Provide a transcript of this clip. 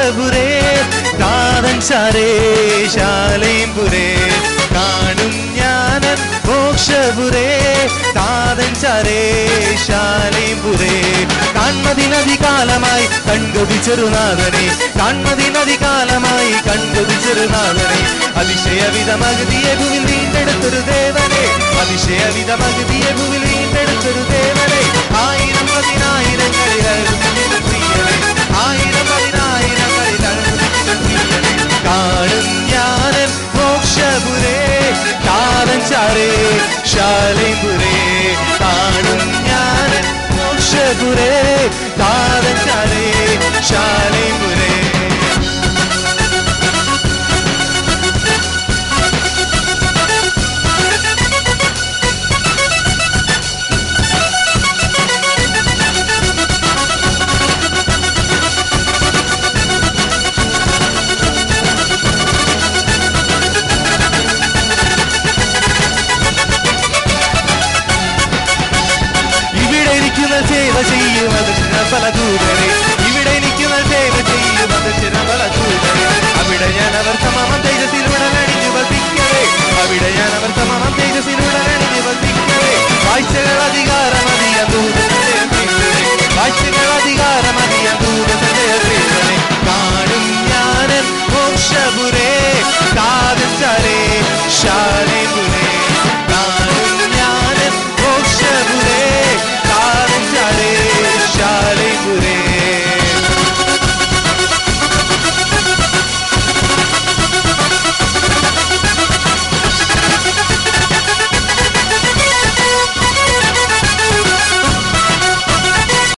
മോക്ഷപുരേ താതൻചാരേ ശാലേംപുരേ കാണും ഞാനൻ മോക്ഷപുരേ താതൻചാരേ ശാലേംപുരേ കാൺമതിനധികാലമായി കൺകൊതിച്ചൊരുനാഥനെ കാൺമതിനധികാലമായി കൺകൊതിച്ചൊരുനാഥനെ അതിശയവിധമകുതിയ ഭൂവിൽ വീണ്ടെടുത്തൊരു ദേവനെ അതിശയവിധമകുതിയ ഭൂവിൽ വീണ്ടെടുത്തൊരു ദേവനെ ആയിരം പതിനായിരങ്ങളിൽ പ്രിയനെ ആയിരം പതിനായിരങ്ങളിൽ പ്രിയനെ കാണും ഞാനൻ മോക്ഷപുരേ താതൻചാരേ ശാലേംപുരേ കാണും ഞാനൻ മോക്ഷപുരേ താതൻചാരേ ശാലേംപുരേ സേവ ചെയ്യും ദൂതരെ ഇവിടെ നിൽക്കുന്ന സേവ ചെയ്യും ദൂതരെ അവിടെ ഞാൻ അവർ തമാമം തേജസ്സിലുടനണിഞ്ഞു വർദ്ധിക്കവേ അവിടെ ഞാൻ അവർ തമാമം തേജസ്സിലുടനണിഞ്ഞു വർദ്ധിക്കവേ കാഴ്ചകൾ അധികാരം അധികം ദൂതരെ കാഴ്ചകൾ അധികാരം